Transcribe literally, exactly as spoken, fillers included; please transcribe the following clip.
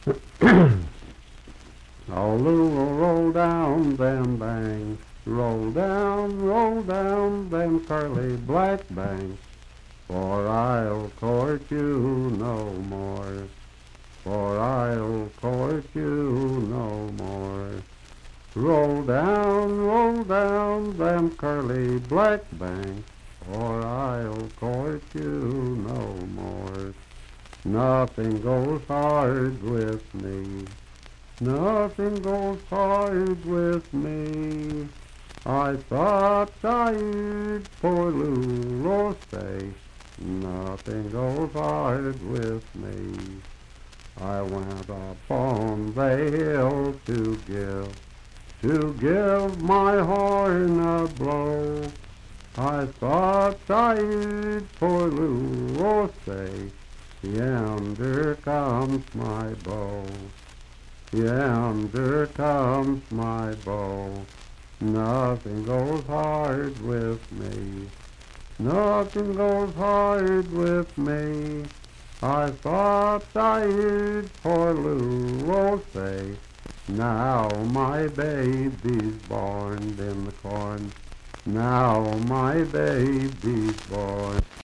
Oh, Lou will roll down them banks, roll down, roll down them curly black banks, for I'll court you no more, for I'll court you no more. Roll down, roll down them curly black banks, or I'll court you no more. Nothing goes hard with me, nothing goes hard with me. I thought I'd poor Lou say, nothing goes hard with me. I went up on the hill to give, to give my horn a blow. I thought I'd poor Lou say, yonder comes my bow, yonder comes my bow. Nothing goes hard with me, nothing goes hard with me. I thought I'd poor Lou say, now my baby's born in the corn, now my baby's born.